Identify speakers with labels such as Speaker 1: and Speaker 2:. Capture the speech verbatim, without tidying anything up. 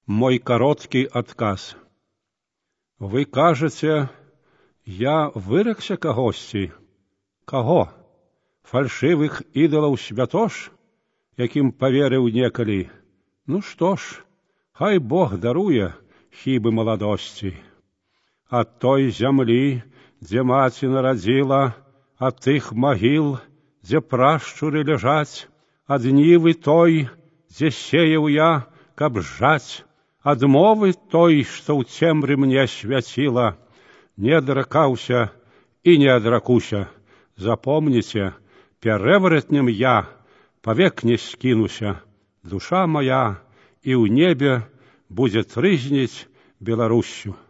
Speaker 1: Мой короткий отказ. Вы кажете, я выракся кагосьці? Каго? Фальшывых ідалаў святош, якім паверыў некалі? Ну што ж, хай Бог даруе хібы маладосці. Ад той зямлі, дзе маці нарадзіла, ад тых магіл, дзе прашчуры ляжаць, ад нівы той, дзе сеяў я, каб жаць, ад мовы той, што ў цемры мне свяціла, не адракаўся і не адракуся. Запомніце, перэваратнем я павек не скінуся. Душа моя і ў небе будзе трызніць Беларуссю.